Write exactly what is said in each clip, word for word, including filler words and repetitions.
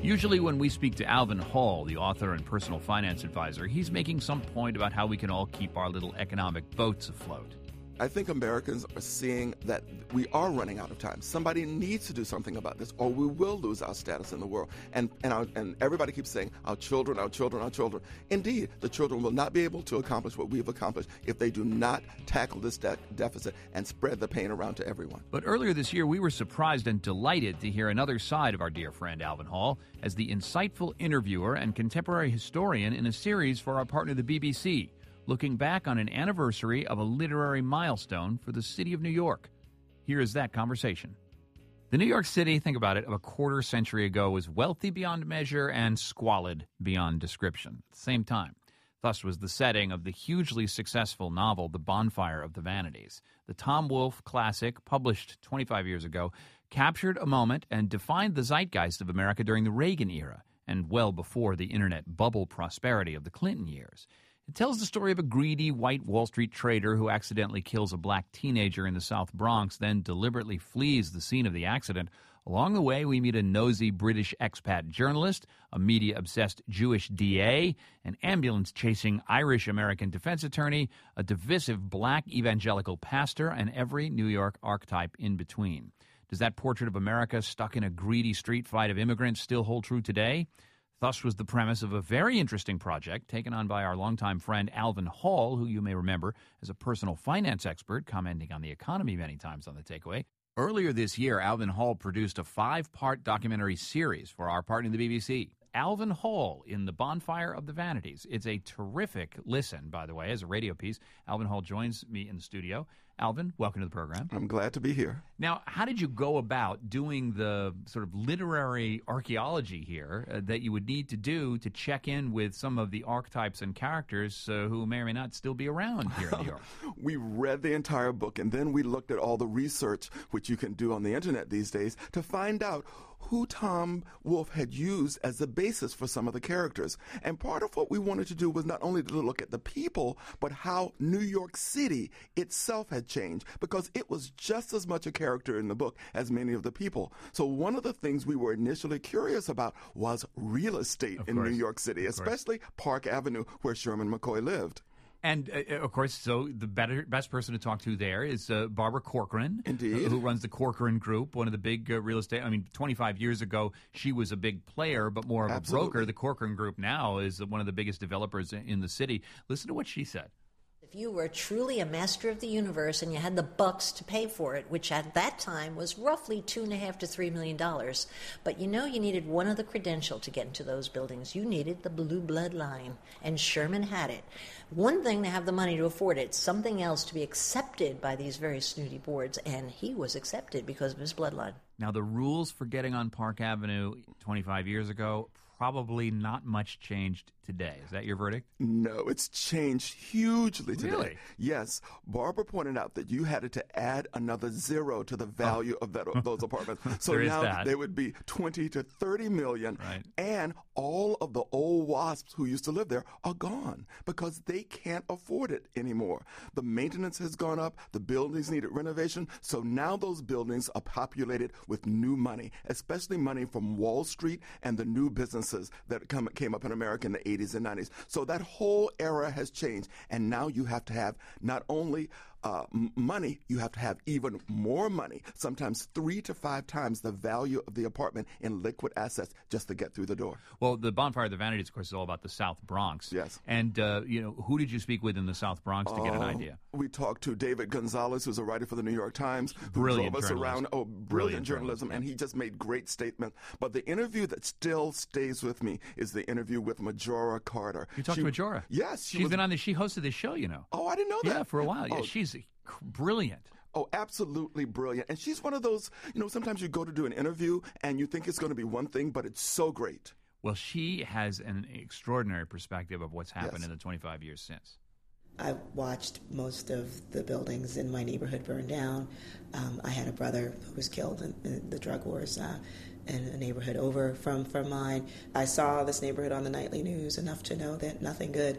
Usually when we speak to Alvin Hall, the author and personal finance advisor, he's making some point about how we can all keep our little economic boats afloat. I think Americans are seeing that we are running out of time. Somebody needs to do something about this, or we will lose our status in the world. And and, our, and everybody keeps saying, our children, our children, our children. Indeed, the children will not be able to accomplish what we've accomplished if they do not tackle this de- deficit and spread the pain around to everyone. But earlier this year, we were surprised and delighted to hear another side of our dear friend Alvin Hall as the insightful interviewer and contemporary historian in a series for our partner, the B B C. Looking back on an anniversary of a literary milestone for the city of New York. Here is that conversation. The New York City, think about it, of a quarter century ago was wealthy beyond measure and squalid beyond description at the same time. Thus was the setting of the hugely successful novel The Bonfire of the Vanities. The Tom Wolfe classic, published twenty-five years ago, captured a moment and defined the zeitgeist of America during the Reagan era and well before the internet bubble prosperity of the Clinton years. It tells the story of a greedy white Wall Street trader who accidentally kills a black teenager in the South Bronx, then deliberately flees the scene of the accident. Along the way, we meet a nosy British expat journalist, a media-obsessed Jewish D A, an ambulance-chasing Irish-American defense attorney, a divisive black evangelical pastor, and every New York archetype in between. Does that portrait of America stuck in a greedy street fight of immigrants still hold true today? Thus was the premise of a very interesting project taken on by our longtime friend Alvin Hall, who you may remember as a personal finance expert, commenting on the economy many times on The Takeaway. Earlier this year, Alvin Hall produced a five-part documentary series for our partner, the B B C. Alvin Hall in The Bonfire of the Vanities. It's a terrific listen, by the way, as a radio piece. Alvin Hall joins me in the studio. Alvin, welcome to the program. I'm glad to be here. Now, how did you go about doing the sort of literary archaeology here uh, that you would need to do to check in with some of the archetypes and characters uh, who may or may not still be around here in New York? We read the entire book, and then we looked at all the research, which you can do on the internet these days, to find out who Tom Wolfe had used as the basis for some of the characters. And part of what we wanted to do was not only to look at the people, but how New York City itself had changed, because it was just as much a character in the book as many of the people. So one of the things we were initially curious about was real estate in New York City, especially Park Avenue, where Sherman McCoy lived. And, uh, of course, so the better, best person to talk to there is uh, Barbara Corcoran, Indeed. Uh, who runs the Corcoran Group, one of the big uh, real estate. I mean, twenty-five years ago, she was a big player, but more of Absolutely. a broker. The Corcoran Group now is one of the biggest developers in the city. Listen to what she said. If you were truly a master of the universe and you had the bucks to pay for it, which at that time was roughly two and a half to three million dollars, but you know you needed one other credential to get into those buildings. You needed the blue blood line, and Sherman had it. One thing to have the money to afford it, something else to be accepted by these very snooty boards, and he was accepted because of his bloodline. Now, the rules for getting on Park Avenue twenty-five years ago, probably not much changed today. Is that your verdict? No, it's changed hugely today. Really? Yes. Barbara pointed out that you had to add another zero to the value oh. of that of those apartments. So now that. they would be twenty to thirty million. Right. And all of the old WASPs who used to live there are gone because they can't afford it anymore. The maintenance has gone up. The buildings needed renovation. So now those buildings are populated with new money, especially money from Wall Street and the new businesses that come, came up in America in the eighties and nineties. So that whole era has changed. And now you have to have not only Uh, m- money, you have to have even more money, sometimes three to five times the value of the apartment in liquid assets just to get through the door. Well, the Bonfire of the Vanities, of course, is all about the South Bronx. Yes. And, uh, you know, who did you speak with in the South Bronx to get an Uh, idea? We talked to David Gonzalez, who's a writer for the New York Times, who Brilliant drove us journalist. around. Oh, brilliant, Brilliant journalism, journalist, and he just made great statements. But the interview that still stays with me is the interview with Majora Carter. You talked she, to Majora? Yes. She She's was, been on the, she hosted this show, you know. Oh, I didn't know that. Yeah, for a while. Yeah, Oh. she's brilliant. Oh, absolutely brilliant. And she's one of those, you know, sometimes you go to do an interview and you think it's going to be one thing, but it's so great. Well, she has an extraordinary perspective of what's happened Yes. in the twenty-five years since. I watched most of the buildings in my neighborhood burn down. Um, I had a brother who was killed in, in the drug wars uh, in a neighborhood over from, from mine. I saw this neighborhood on the nightly news enough to know that nothing good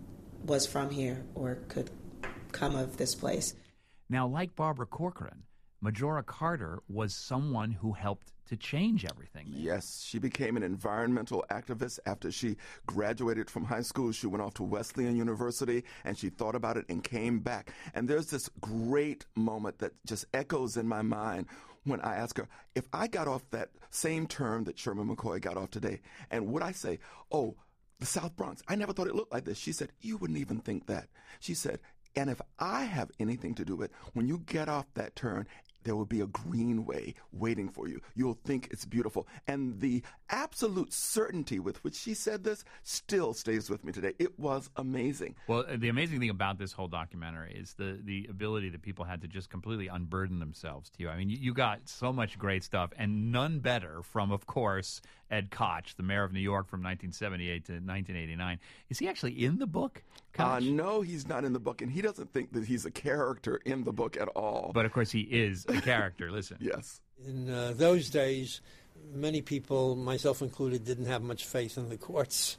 was from here or could come of this place. Now, like Barbara Corcoran, Majora Carter was someone who helped to change everything there. Yes, she became an environmental activist after she graduated from high school. She went off to Wesleyan University, and she thought about it and came back. And there's this great moment that just echoes in my mind when I ask her, if I got off that same term that Sherman McCoy got off today, and would I say, oh, the South Bronx, I never thought it looked like this. She said, you wouldn't even think that. She said, and if I have anything to do with it, when you get off that turn, there will be a greenway waiting for you. You'll think it's beautiful. And the absolute certainty with which she said this still stays with me today. It was amazing. Well, the amazing thing about this whole documentary is the, the ability that people had to just completely unburden themselves to you. I mean, you, you got so much great stuff, and none better from, of course, Ed Koch, the mayor of New York from nineteen seventy-eight to nineteen eighty-nine. Is he actually in the book, Koch? Uh, no, he's not in the book, and he doesn't think that he's a character in the book at all. But, of course, he is a character. Listen. Yes. In uh, those days, many people, myself included, didn't have much faith in the courts.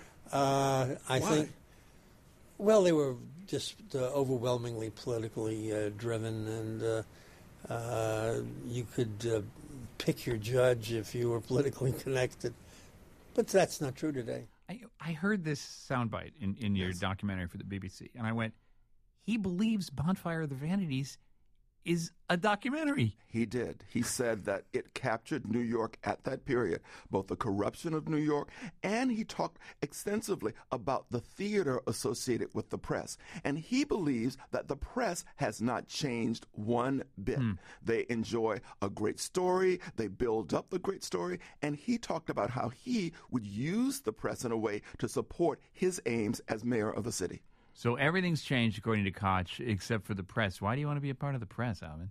Uh, I Why? think, well, they were just uh, overwhelmingly politically uh, driven, and uh, uh, you could uh, pick your judge if you were politically connected. But that's not true today. I, I heard this soundbite in, in your Yes. documentary for the B B C, and I went, he believes Bonfire of the Vanities is a documentary. He did. He said that it captured New York at that period, both the corruption of New York, and he talked extensively about the theater associated with the press. And he believes that the press has not changed one bit. Hmm. They enjoy a great story, they build up the great story, and he talked about how he would use the press in a way to support his aims as mayor of the city. So everything's changed according to Koch, except for the press. Why do you want to be a part of the press, Alvin?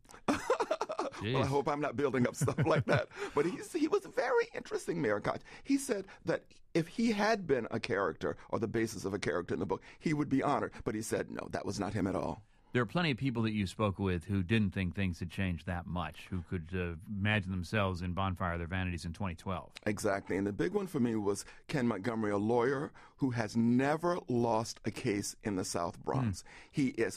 Well, I hope I'm not building up stuff like that. But he's, he was very interesting, Mayor Koch. He said that if he had been a character or the basis of a character in the book, he would be honored. But he said, no, that was not him at all. There are plenty of people that you spoke with who didn't think things had changed that much, who could uh, imagine themselves in Bonfire of Their Vanities in twenty twelve. Exactly. And the big one for me was Ken Montgomery, a lawyer who has never lost a case in the South Bronx. Mm. He is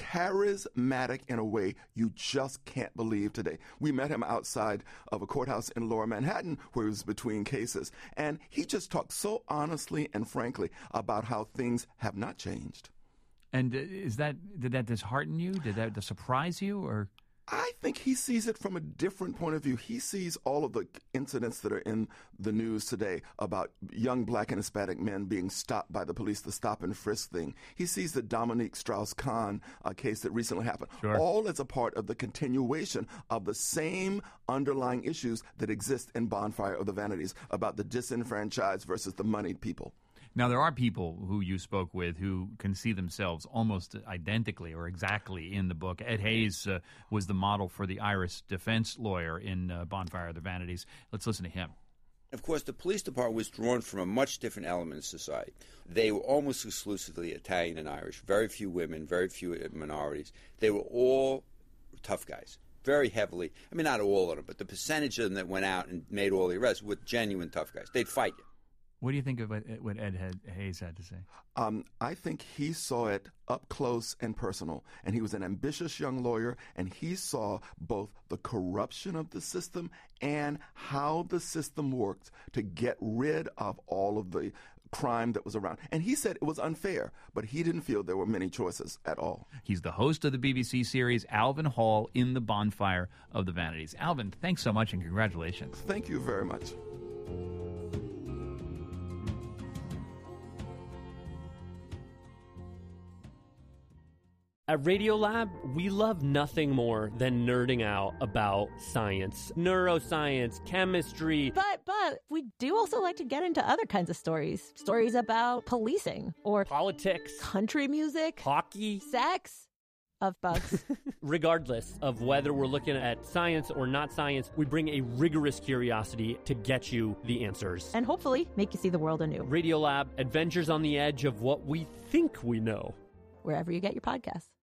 charismatic in a way you just can't believe today. We met him outside of a courthouse in Lower Manhattan where he was between cases. And he just talked so honestly and frankly about how things have not changed. And is that did that dishearten you? Did that surprise you? Or I think he sees it from a different point of view. He sees all of the incidents that are in the news today about young black and Hispanic men being stopped by the police, the stop and frisk thing. He sees the Dominique Strauss-Kahn uh, case that recently happened. Sure. All as a part of the continuation of the same underlying issues that exist in Bonfire of the Vanities about the disenfranchised versus the moneyed people. Now, there are people who you spoke with who can see themselves almost identically or exactly in the book. Ed Hayes uh, was the model for the Iris defense lawyer in uh, Bonfire of the Vanities. Let's listen to him. Of course, the police department was drawn from a much different element of society. They were almost exclusively Italian and Irish, very few women, very few minorities. They were all tough guys, very heavily. I mean, not all of them, but the percentage of them that went out and made all the arrests were genuine tough guys. They'd fight you. What do you think of what, what Ed had, Hayes had to say? Um, I think he saw it up close and personal. And he was an ambitious young lawyer, and he saw both the corruption of the system and how the system worked to get rid of all of the crime that was around. And he said it was unfair, but he didn't feel there were many choices at all. He's the host of the B B C series, Alvin Hall, in the Bonfire of the Vanities. Alvin, thanks so much and congratulations. Thank you very much. At Radiolab, we love nothing more than nerding out about science, neuroscience, chemistry. But, but, we do also like to get into other kinds of stories. Stories about policing or politics, country music, hockey, sex, of bugs. Regardless of whether we're looking at science or not science, we bring a rigorous curiosity to get you the answers. And hopefully make you see the world anew. Radiolab, adventures on the edge of what we think we know. Wherever you get your podcasts.